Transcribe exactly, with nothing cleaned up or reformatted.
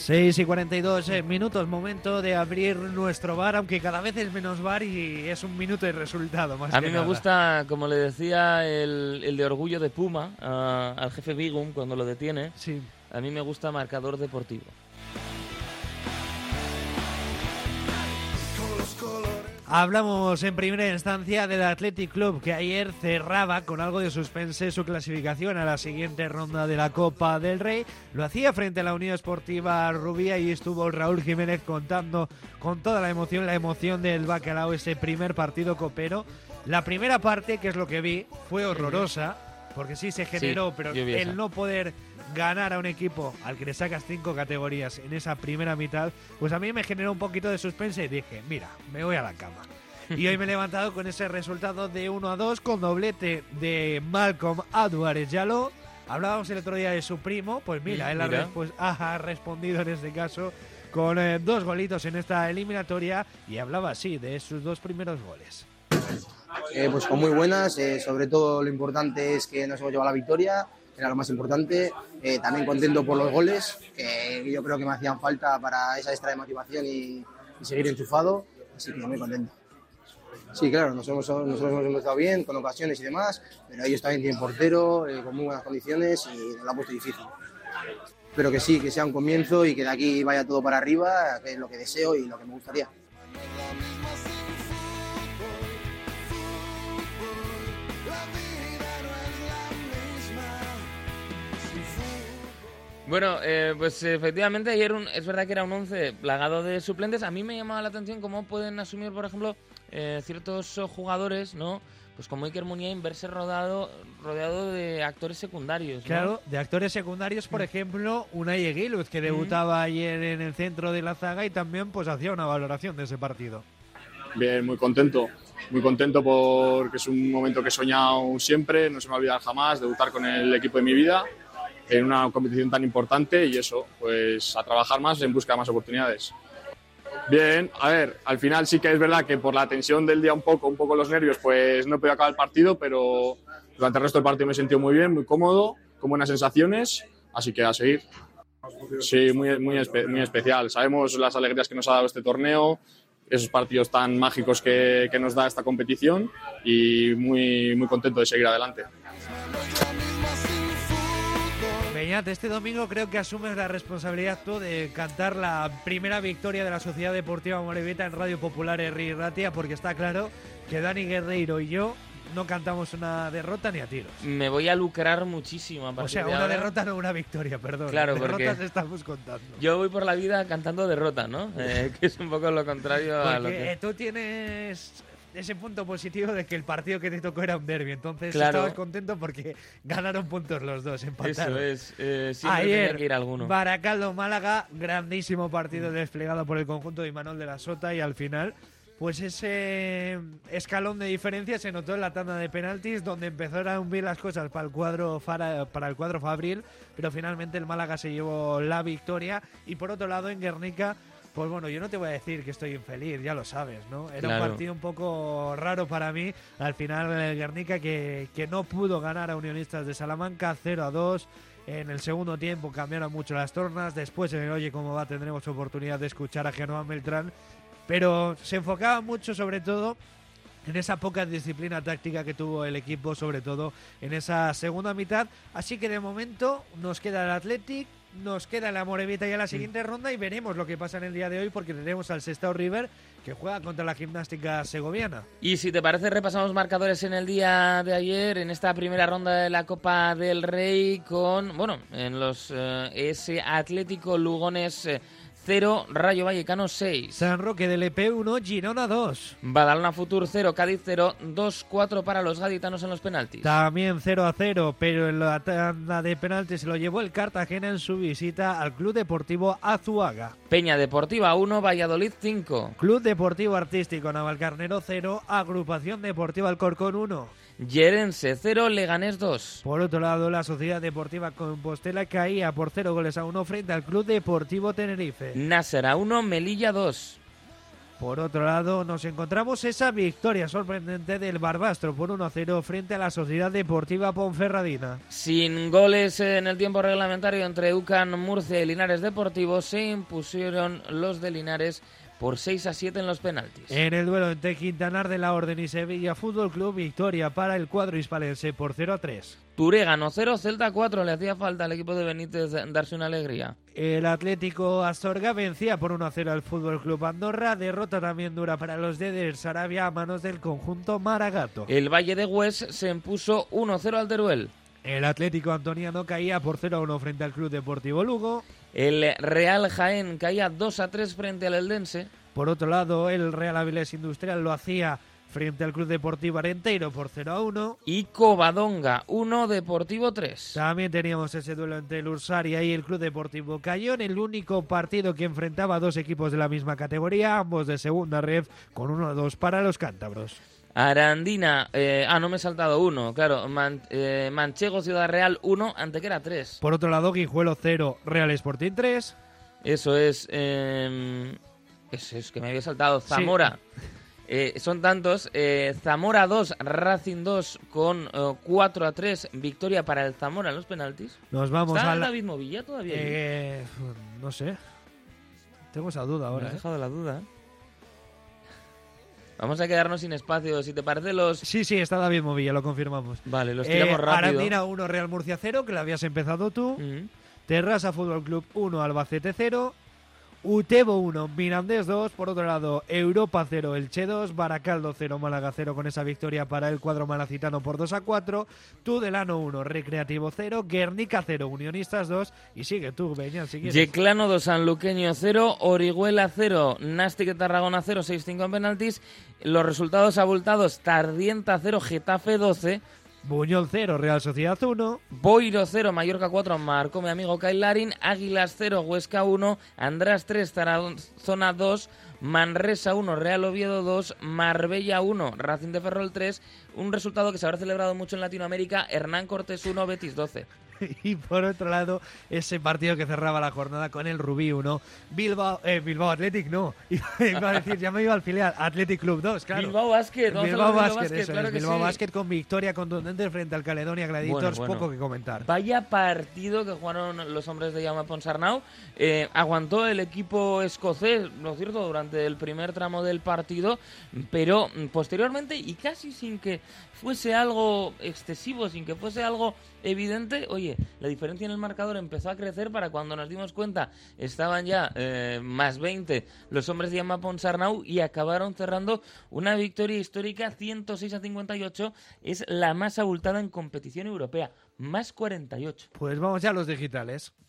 seis y cuarenta y dos minutos, momento de abrir nuestro bar, aunque cada vez es menos bar y es un minuto de resultado más A que mí me nada. gusta, como le decía el, el de Orgullo de Puma a, al jefe Bigum cuando lo detiene, Sí. a mí me gusta marcador deportivo. Hablamos en primera instancia del Athletic Club, que ayer cerraba con algo de suspense su clasificación a la siguiente ronda de la Copa del Rey. Lo hacía frente a la Unión Esportiva Rubía y estuvo Raúl Jiménez contando con toda la emoción, la emoción del bacalao, ese primer partido copero. La primera parte, que es lo que vi, fue horrorosa, porque sí se generó, Sí, pero yo vi esa. el no poder ganar a un equipo al que le sacas cinco categorías en esa primera mitad, pues a mí me generó un poquito de suspense y dije, mira, me voy a la cama. Y hoy me he levantado con ese resultado de uno a dos con doblete de Malcolm Adouarez-Diallo. Hablábamos el otro día de su primo, pues mira, Mm, él ha, mira. respu- ha respondido en este caso con eh, dos golitos en esta eliminatoria y hablaba así de sus dos primeros goles. Eh, pues con muy buenas, eh, sobre todo lo importante es que nos hemos llevado la victoria, que era lo más importante. Eh, también contento por los goles, que yo creo que me hacían falta para esa extra de motivación y, y seguir enchufado, así que muy contento. Sí, claro, nosotros, nosotros hemos empezado bien, con ocasiones y demás, pero ellos también tienen portero, eh, con muy buenas condiciones y nos lo ha puesto difícil. Espero que sí, que sea un comienzo y que de aquí vaya todo para arriba, que es lo que deseo y lo que me gustaría. Bueno, eh, pues efectivamente ayer un, es verdad que era un once plagado de suplentes. A mí me llamaba la atención cómo pueden asumir, por ejemplo, eh, ciertos eh, jugadores, ¿no? Pues como Iker Muniain, verse rodado, rodeado de actores secundarios, ¿no? Claro, de actores secundarios, por ejemplo, Unai Eguiluz, que debutaba ayer en el centro de la zaga y también pues hacía una valoración de ese partido. Bien, muy contento, muy contento porque es un momento que he soñado siempre, no se me va a olvidar jamás, debutar con el equipo de mi vida en una competición tan importante y eso, pues a trabajar más en busca de más oportunidades. Bien, a ver, al final sí que es verdad que por la tensión del día un poco, un poco los nervios, pues no he podido acabar el partido, pero durante el resto del partido me he sentido muy bien, muy cómodo, con buenas sensaciones, así que a seguir. Sí, muy, muy, espe- muy especial. Sabemos las alegrías que nos ha dado este torneo, esos partidos tan mágicos que, que nos da esta competición y muy, muy contento de seguir adelante. Beñat, este domingo creo que asumes la responsabilidad tú de cantar la primera victoria de la Sociedad Deportiva Amorebieta en Radio Popular Herri Ratia, porque está claro que Dani Guerreiro y yo no cantamos una derrota ni a tiros. Me voy a lucrar muchísimo a O partir sea, de una ahora. derrota no una victoria, perdón. Claro, porque derrotas estamos contando. Yo voy por la vida cantando derrota, ¿no? Eh, que es un poco lo contrario a lo Porque que... eh, tú tienes ese punto positivo de que el partido que te tocó era un derbi, entonces Claro. estabas contento porque ganaron puntos los dos, empataron. Eso es, eh, siempre Ayer, tenía que ir alguno. Baracaldo-Málaga, grandísimo partido desplegado por el conjunto de Imanol de la Sota y al final, pues ese escalón de diferencia se notó en la tanda de penaltis donde empezaron bien las cosas para el cuadro Fara- para el cuadro Fabril, pero finalmente el Málaga se llevó la victoria y por otro lado en Guernica, pues bueno, yo no te voy a decir que estoy infeliz, ya lo sabes, ¿no? Era Claro. un partido un poco raro para mí. Al final el Guernica que, que no pudo ganar a Unionistas de Salamanca cero a dos. En el segundo tiempo cambiaron mucho las tornas. Después en el Oye Cómo Va tendremos oportunidad de escuchar a Genoa Beltrán. Pero se enfocaba mucho sobre todo en esa poca disciplina táctica que tuvo el equipo, sobre todo en esa segunda mitad. Así que de momento nos queda el Athletic, nos queda la Amorebieta ya la siguiente ronda y veremos lo que pasa en el día de hoy porque tenemos al Sestao River que juega contra la Gimnástica Segoviana. Y si te parece, repasamos marcadores en el día de ayer, en esta primera ronda de la Copa del Rey, con, bueno, en los eh, ese Atlético Lugones eh, cero, Rayo Vallecano seis. San Roque del E P uno, Girona dos. Badalona Futur cero, Cádiz cero, dos cuatro para los gaditanos en los penaltis. También cero a cero, pero en la tanda de penaltis se lo llevó el Cartagena en su visita al Club Deportivo Azuaga. Peña Deportiva uno, Valladolid cinco. Club Deportivo Artístico Navalcarnero cero, Agrupación Deportiva Alcorcón uno. Llerense cero, Leganés dos. Por otro lado, la Sociedad Deportiva Compostela caía por cero goles a uno frente al Club Deportivo Tenerife. Nássera uno, Melilla dos. Por otro lado, nos encontramos esa victoria sorprendente del Barbastro por uno a cero frente a la Sociedad Deportiva Ponferradina. Sin goles en el tiempo reglamentario entre U C A N Murcia y Linares Deportivo, se impusieron los de Linares por seis a siete en los penaltis. En el duelo entre Quintanar de la Orden y Sevilla Fútbol Club, victoria para el cuadro hispalense por cero a tres. Turé ganó cero, Celta cuatro, le hacía falta al equipo de Benítez darse una alegría. El Atlético Astorga vencía por uno a cero al Fútbol Club Andorra, derrota también dura para los de Del Sarabia a manos del conjunto Maragato. El Valle de Hues se impuso uno a cero al Teruel. El Atlético Antoniano caía por cero a uno frente al Club Deportivo Lugo. El Real Jaén caía dos a tres frente al Eldense. Por otro lado, el Real Avilés Industrial lo hacía frente al Club Deportivo Arenteiro por cero a uno. Y Covadonga uno, Deportivo tres. También teníamos ese duelo entre el Ursaria y el Club Deportivo Cayón, el único partido que enfrentaba a dos equipos de la misma categoría, ambos de segunda ref, con uno a dos para los cántabros. Arandina, eh, ah, no me he saltado uno, claro, Man, eh, Manchego Ciudad Real uno, Antequera tres. Por otro lado, Guijuelo cero, Real Sporting tres. Eso es, eh, eso es que me había saltado, Zamora. Sí. Eh, son tantos, eh, Zamora dos, Racing dos con eh, cuatro a tres, victoria para el Zamora en los penaltis. Nos vamos ¿Está a la... David Movilla todavía? Eh, no sé, tengo esa duda ahora. Me has ¿eh? dejado la duda, ¿eh? Vamos a quedarnos sin espacio, si te parece los... Sí, sí, está David Movilla, lo confirmamos. Vale, los tiramos eh, rápido. Arandina uno, Real Murcia cero, que lo habías empezado tú. Mm. Terrassa Fútbol Club uno, Albacete cero. Utebo uno, Mirandés dos. Por otro lado, Europa cero, Elche dos. Baracaldo cero, Málaga cero, con esa victoria para el cuadro malacitano por dos a cuatro. Tudelano uno, Recreativo cero. Guernica cero, Unionistas dos. Y sigue tú, Beñán, si quieres. Yeclano dos, Sanluqueño cero. Orihuela cero, Nástic Tarragona cero, seis cinco en penaltis. Los resultados abultados: Tardienta cero, Getafe doce. Buñol cero, Real Sociedad uno. Boiro cero, Mallorca cuatro, marcó mi amigo Kyle Larin. Águilas cero, Huesca uno. András tres, Tarazona dos. Manresa uno, Real Oviedo dos. Marbella uno, Racing de Ferrol tres. Un resultado que se habrá celebrado mucho en Latinoamérica. Hernán Cortés uno, Betis doce. Y por otro lado, ese partido que cerraba la jornada con el Rubí uno. Bilbao, eh, Bilbao Athletic, no. Iba a decir, ya me iba al filial. Athletic Club dos, claro. Bilbao Basket. Bilbao, Bilbao Basket, Basket, eso claro es. que Bilbao sí. Basket con victoria contundente frente al Caledonia Gladiators. Bueno, bueno. Poco que comentar. Vaya partido que jugaron los hombres de Jaume Ponsarnau. Eh, aguantó el equipo escocés, lo cierto, durante el primer tramo del partido, pero posteriormente, y casi sin que fuese algo excesivo, sin que fuese algo evidente, oye, la diferencia en el marcador empezó a crecer para cuando nos dimos cuenta estaban ya eh, más veinte los hombres de Jaume Ponsarnau y acabaron cerrando una victoria histórica ciento seis a cincuenta y ocho, es la más abultada en competición europea, más cuarenta y ocho. Pues vamos ya a los digitales.